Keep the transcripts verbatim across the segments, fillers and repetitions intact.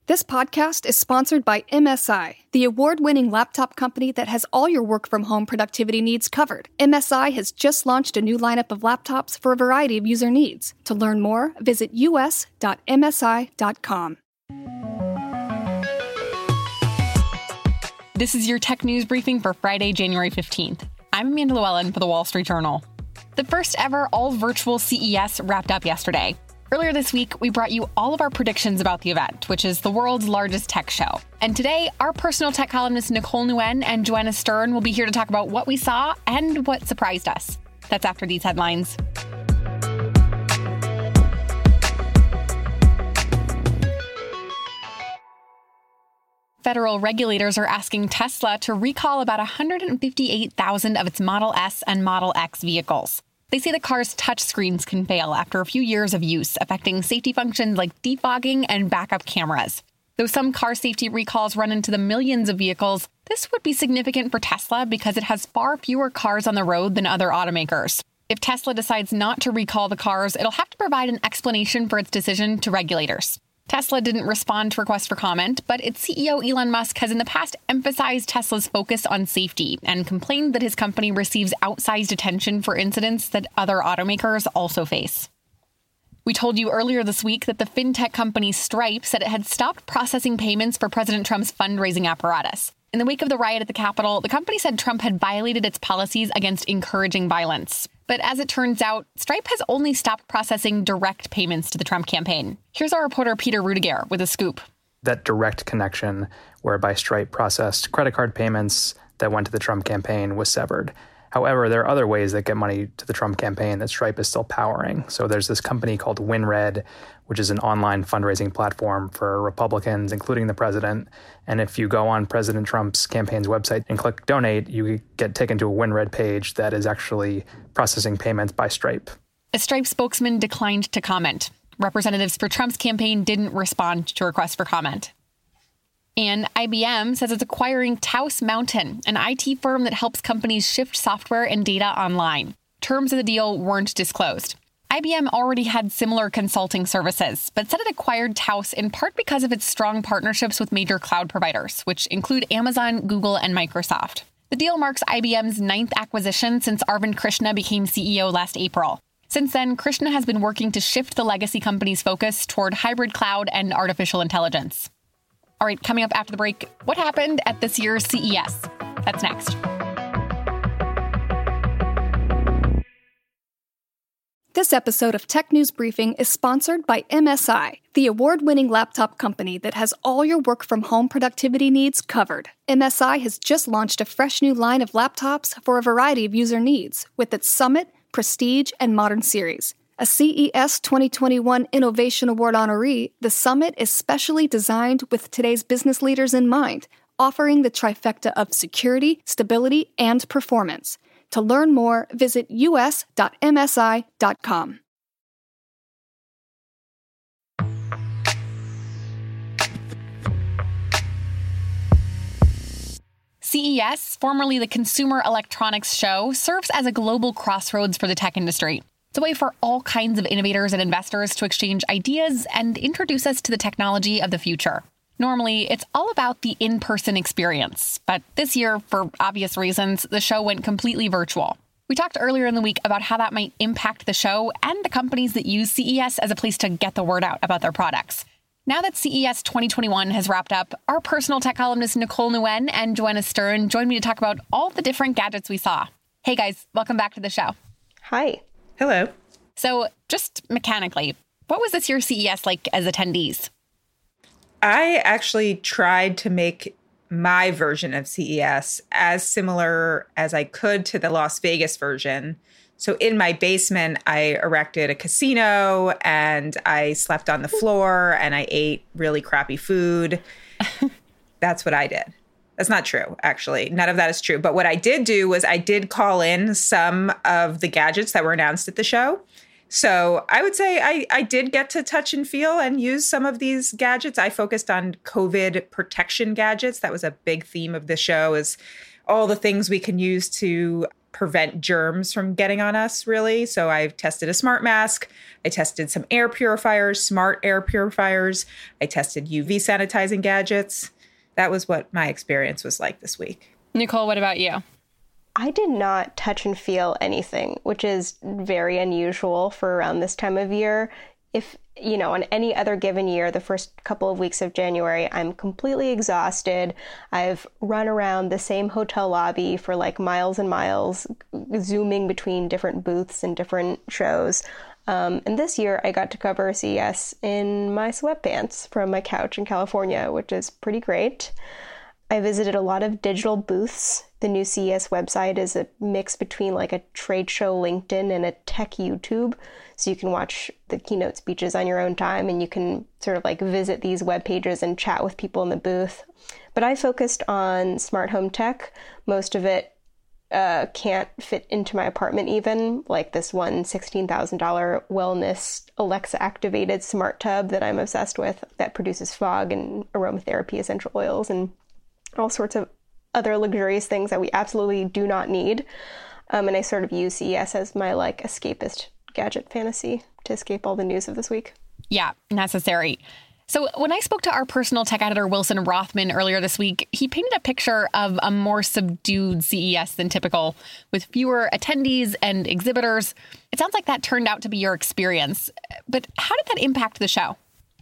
This podcast is sponsored by M S I, the award-winning laptop company that has all your work-from-home productivity needs covered. M S I has just launched a new lineup of laptops for a variety of user needs. To learn more, visit u s dot m s i dot com. This is your tech news briefing for Friday, January fifteenth. I'm Amanda Llewellyn for The Wall Street Journal. The first ever all-virtual C E S wrapped up yesterday. Earlier this week, we brought you all of our predictions about the event, which is the world's largest tech show. And today, our personal tech columnists Nicole Nguyen and Joanna Stern will be here to talk about what we saw and what surprised us. That's after these headlines. Federal regulators are asking Tesla to recall about one hundred fifty-eight thousand of its Model S and Model X vehicles. They say the car's touchscreens can fail after a few years of use, affecting safety functions like defogging and backup cameras. Though some car safety recalls run into the millions of vehicles, this would be significant for Tesla because it has far fewer cars on the road than other automakers. If Tesla decides not to recall the cars, it'll have to provide an explanation for its decision to regulators. Tesla didn't respond to requests for comment, but its C E O Elon Musk has in the past emphasized Tesla's focus on safety and complained that his company receives outsized attention for incidents that other automakers also face. We told you earlier this week that the fintech company Stripe said it had stopped processing payments for President Trump's fundraising apparatus. In the wake of the riot at the Capitol, the company said Trump had violated its policies against encouraging violence. But as it turns out, Stripe has only stopped processing direct payments to the Trump campaign. Here's our reporter Peter Rudiger with a scoop. That direct connection whereby Stripe processed credit card payments that went to the Trump campaign was severed. However, there are other ways that get money to the Trump campaign that Stripe is still powering. So there's this company called WinRed, which is an online fundraising platform for Republicans, including the president. And if you go on President Trump's campaign's website and click donate, you get taken to a WinRed page that is actually processing payments by Stripe. A Stripe spokesman declined to comment. Representatives for Trump's campaign didn't respond to requests for comment. And I B M says it's acquiring Taos Mountain, an I T firm that helps companies shift software and data online. Terms of the deal weren't disclosed. I B M already had similar consulting services, but said it acquired Taos in part because of its strong partnerships with major cloud providers, which include Amazon, Google, and Microsoft. The deal marks I B M's ninth acquisition since Arvind Krishna became C E O last April. Since then, Krishna has been working to shift the legacy company's focus toward hybrid cloud and artificial intelligence. All right, coming up after the break, what happened at this year's C E S? That's next. This episode of Tech News Briefing is sponsored by M S I, the award-winning laptop company that has all your work-from-home productivity needs covered. M S I has just launched a fresh new line of laptops for a variety of user needs with its Summit, Prestige, and Modern series. A C E S twenty twenty-one Innovation Award honoree, the Summit is specially designed with today's business leaders in mind, offering the trifecta of security, stability, and performance. To learn more, visit u s dot m s i dot com. C E S, formerly the Consumer Electronics Show, serves as a global crossroads for the tech industry. It's a way for all kinds of innovators and investors to exchange ideas and introduce us to the technology of the future. Normally, it's all about the in-person experience, but this year, for obvious reasons, the show went completely virtual. We talked earlier in the week about how that might impact the show and the companies that use C E S as a place to get the word out about their products. Now that C E S twenty twenty-one has wrapped up, our personal tech columnists Nicole Nguyen and Joanna Stern joined me to talk about all the different gadgets we saw. Hey guys, welcome back to the show. Hi. Hello. So just mechanically, what was this year's C E S like as attendees? I actually tried to make my version of C E S as similar as I could to the Las Vegas version. So in my basement, I erected a casino and I slept on the floor and I ate really crappy food. That's what I did. That's not true, actually. None of that is true. But what I did do was I did call in some of the gadgets that were announced at the show. So I would say I, I did get to touch and feel and use some of these gadgets. I focused on COVID protection gadgets. That was a big theme of the show, is all the things we can use to prevent germs from getting on us, really. So I've tested a smart mask. I tested some air purifiers, smart air purifiers. I tested U V sanitizing gadgets. That was what my experience was like this week. Nicole, what about you? I did not touch and feel anything, which is very unusual for around this time of year. If, you know, on any other given year, the first couple of weeks of January, I'm completely exhausted. I've run around the same hotel lobby for like miles and miles, zooming between different booths and different shows. Um, and this year I got to cover C E S in my sweatpants from my couch in California, which is pretty great. I visited a lot of digital booths. The new C E S website is a mix between like a trade show LinkedIn and a tech YouTube. So you can watch the keynote speeches on your own time, and you can sort of like visit these web pages and chat with people in the booth. But I focused on smart home tech. Most of it uh, can't fit into my apartment even, like this one sixteen thousand dollars wellness Alexa-activated smart tub that I'm obsessed with that produces fog and aromatherapy essential oils and all sorts of other luxurious things that we absolutely do not need. Um, and I sort of use C E S as my like escapist gadget fantasy to escape all the news of this week. Yeah, necessary. So when I spoke to our personal tech editor, Wilson Rothman, earlier this week, he painted a picture of a more subdued C E S than typical, with fewer attendees and exhibitors. It sounds like that turned out to be your experience. But how did that impact the show?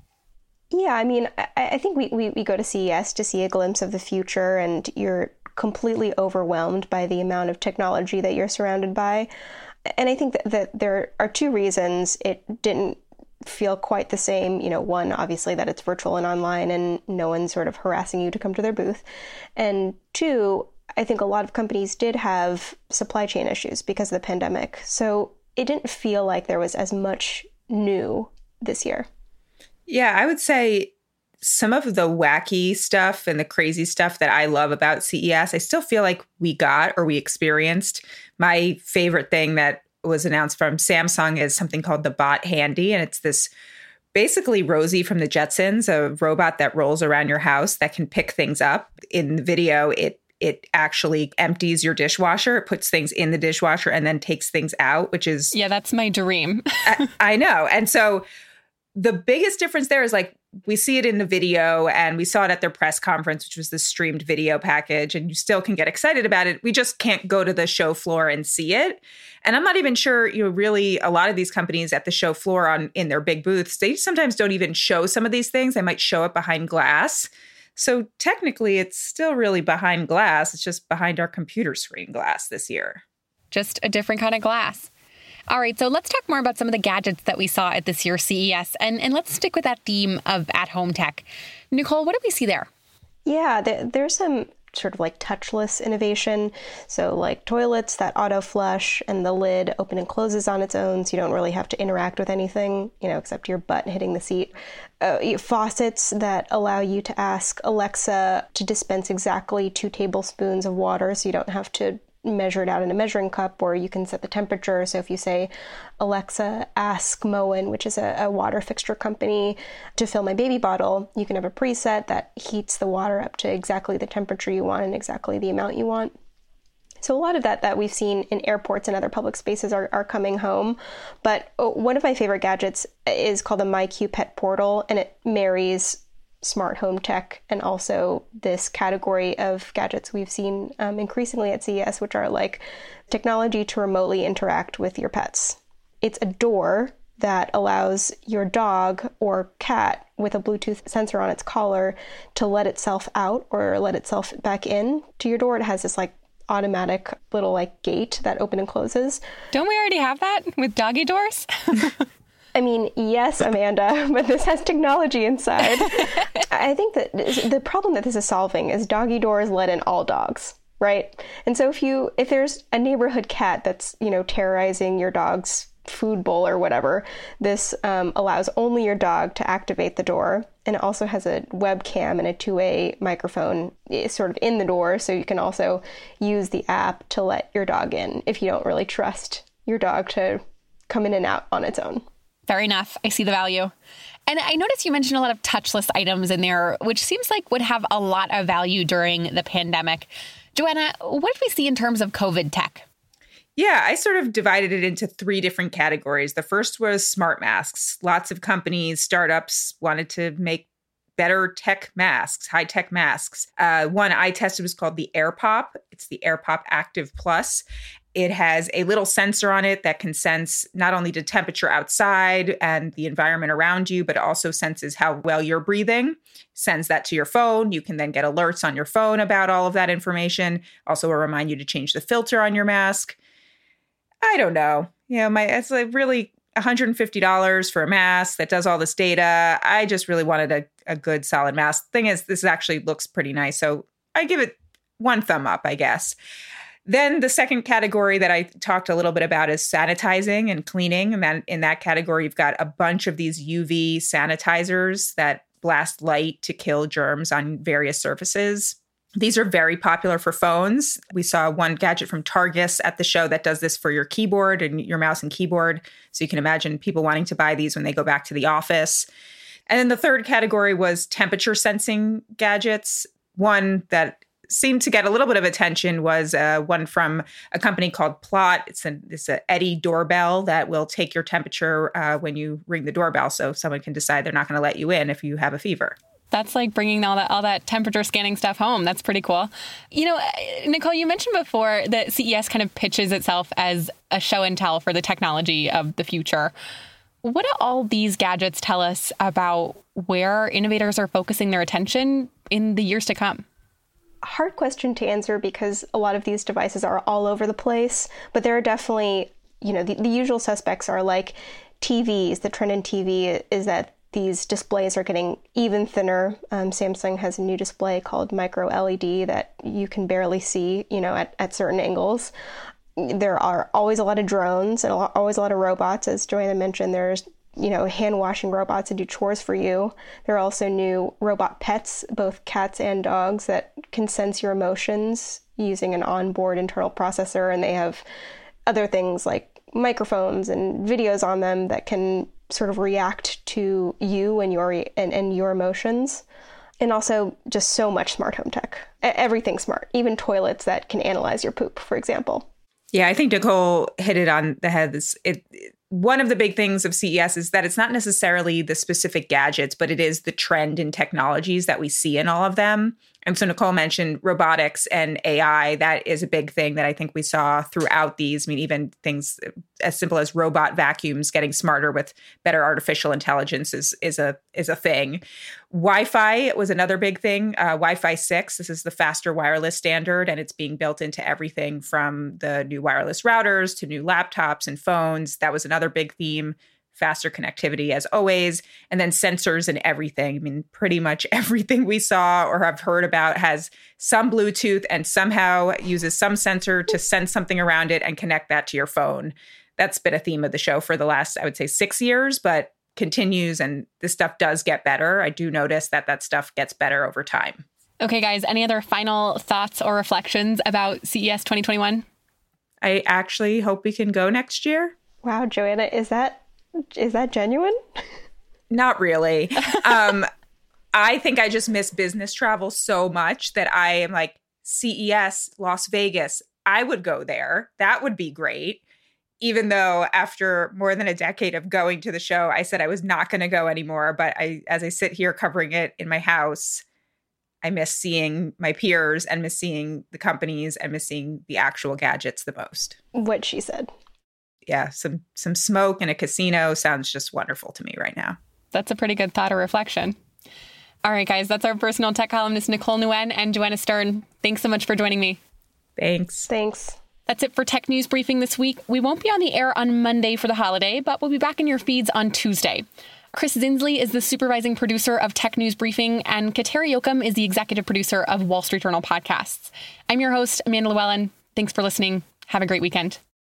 Yeah, I mean, I, I think we, we, we go to C E S to see a glimpse of the future, and you're completely overwhelmed by the amount of technology that you're surrounded by. And I think that, that there are two reasons it didn't feel quite the same. You know, one, obviously, that it's virtual and online and no one's sort of harassing you to come to their booth. And two, I think a lot of companies did have supply chain issues because of the pandemic. So it didn't feel like there was as much new this year. Yeah, I would say some of the wacky stuff and the crazy stuff that I love about C E S, I still feel like we got or we experienced. My favorite thing that was announced from Samsung is something called the Bot Handy. And it's this basically Rosie from the Jetsons, a robot that rolls around your house that can pick things up. In the video, it it actually empties your dishwasher. It puts things in the dishwasher and then takes things out, which is... Yeah, that's my dream. I, I know. And so the biggest difference there is like we see it in the video and we saw it at their press conference, which was the streamed video package, and you still can get excited about it. We just can't go to the show floor and see it. And I'm not even sure, you know, really a lot of these companies at the show floor on in their big booths, they sometimes don't even show some of these things. They might show it behind glass. So technically it's still really behind glass. It's just behind our computer screen glass this year. Just a different kind of glass. All right, so let's talk more about some of the gadgets that we saw at this year's C E S, and, and let's stick with that theme of at-home tech. Nicole, what did we see there? Yeah, there, there's some sort of like touchless innovation. So like toilets that auto flush and the lid open and closes on its own, so you don't really have to interact with anything, you know, except your butt hitting the seat. Uh, faucets that allow you to ask Alexa to dispense exactly two tablespoons of water, so you don't have to measure it out in a measuring cup, or you can set the temperature. So if you say, Alexa, ask Moen, which is a, a water fixture company, to fill my baby bottle, you can have a preset that heats the water up to exactly the temperature you want and exactly the amount you want. So a lot of that that we've seen in airports and other public spaces are, are coming home. But one of my favorite gadgets is called the MyQ Pet Portal, and it marries smart home tech and also this category of gadgets we've seen um, increasingly at C E S, which are like technology to remotely interact with your pets. It's a door that allows your dog or cat with a Bluetooth sensor on its collar to let itself out or let itself back in to your door. It has this like automatic little like gate that opens and closes. Don't we already have that with doggy doors? I mean, yes, Amanda, but this has technology inside. I think that the problem that this is solving is doggy doors let in all dogs, right? And so if you if there's a neighborhood cat that's, you know, terrorizing your dog's food bowl or whatever, this um, allows only your dog to activate the door. And it also has a webcam and a two-way microphone sort of in the door, so you can also use the app to let your dog in if you don't really trust your dog to come in and out on its own. Fair enough. I see the value. And I noticed you mentioned a lot of touchless items in there, which seems like would have a lot of value during the pandemic. Joanna, what did we see in terms of COVID tech? Yeah, I sort of divided it into three different categories. The first was smart masks. Lots of companies, startups wanted to make better tech masks, high-tech masks. Uh, one I tested was called the AirPop. It's the AirPop Active Plus. It has a little sensor on it that can sense not only the temperature outside and the environment around you, but it also senses how well you're breathing, sends that to your phone. You can then get alerts on your phone about all of that information. Also will remind you to change the filter on your mask. I don't know. You know, my it's like really one hundred fifty dollars for a mask that does all this data. I just really wanted a, a good solid mask. Thing is, this actually looks pretty nice. So I give it one thumb up, I guess. Then the second category that I talked a little bit about is sanitizing and cleaning. And then in that category, you've got a bunch of these U V sanitizers that blast light to kill germs on various surfaces. These are very popular for phones. We saw one gadget from Targus at the show that does this for your keyboard and your mouse and keyboard. So you can imagine people wanting to buy these when they go back to the office. And then the third category was temperature sensing gadgets. One that seemed to get a little bit of attention was uh, one from a company called Plot. It's an it's a Eddy doorbell that will take your temperature uh, when you ring the doorbell, so someone can decide they're not going to let you in if you have a fever. That's like bringing all that all that temperature scanning stuff home. That's pretty cool. You know, Nicole, you mentioned before that C E S kind of pitches itself as a show and tell for the technology of the future. What do all these gadgets tell us about where innovators are focusing their attention in the years to come? Hard question to answer because a lot of these devices are all over the place, but there are definitely, you know, the, the usual suspects are like T Vs. The trend in T V is that these displays are getting even thinner. Um, Samsung has a new display called micro L E D that you can barely see, you know, at, at certain angles. There are always a lot of drones and a lot, always a lot of robots. As Joanna mentioned, there's, you know, hand washing robots that do chores for you. There are also new robot pets, both cats and dogs, that can sense your emotions using an onboard internal processor. And they have other things like microphones and videos on them that can sort of react to you and your and, and your emotions. And also just so much smart home tech. Everything's smart, even toilets that can analyze your poop, for example. Yeah, I think Nicole hit it on the head. It, it, one of the big things of C E S is that it's not necessarily the specific gadgets, but it is the trend in technologies that we see in all of them. And so Nicole mentioned robotics and A I. That is a big thing that I think we saw throughout these. I mean, even things as simple as robot vacuums getting smarter with better artificial intelligence is, is a is a thing. Wi-Fi was another big thing. Uh, Wi-Fi six, this is the faster wireless standard, and it's being built into everything from the new wireless routers to new laptops and phones. That was another big theme. Faster connectivity as always, and then sensors and everything. I mean, pretty much everything we saw or have heard about has some Bluetooth and somehow uses some sensor to sense something around it and connect that to your phone. That's been a theme of the show for the last, I would say, six years, but continues, and this stuff does get better. I do notice that that stuff gets better over time. Okay, guys, any other final thoughts or reflections about C E S twenty twenty-one? I actually hope we can go next year. Wow, Joanna, is that Is that genuine? Not really. um, I think I just miss business travel so much that I am like, C E S, Las Vegas, I would go there. That would be great. Even though after more than a decade of going to the show, I said I was not going to go anymore. But I, as I sit here covering it in my house, I miss seeing my peers and miss seeing the companies and miss seeing the actual gadgets the most. What she said. Yeah, some some smoke in a casino sounds just wonderful to me right now. That's a pretty good thought or reflection. All right, guys, that's our personal tech columnist, Nicole Nguyen and Joanna Stern. Thanks so much for joining me. Thanks. Thanks. That's it for Tech News Briefing this week. We won't be on the air on Monday for the holiday, but we'll be back in your feeds on Tuesday. Chris Zinsley is the supervising producer of Tech News Briefing, and Kateri Yoakum is the executive producer of Wall Street Journal podcasts. I'm your host, Amanda Llewellyn. Thanks for listening. Have a great weekend.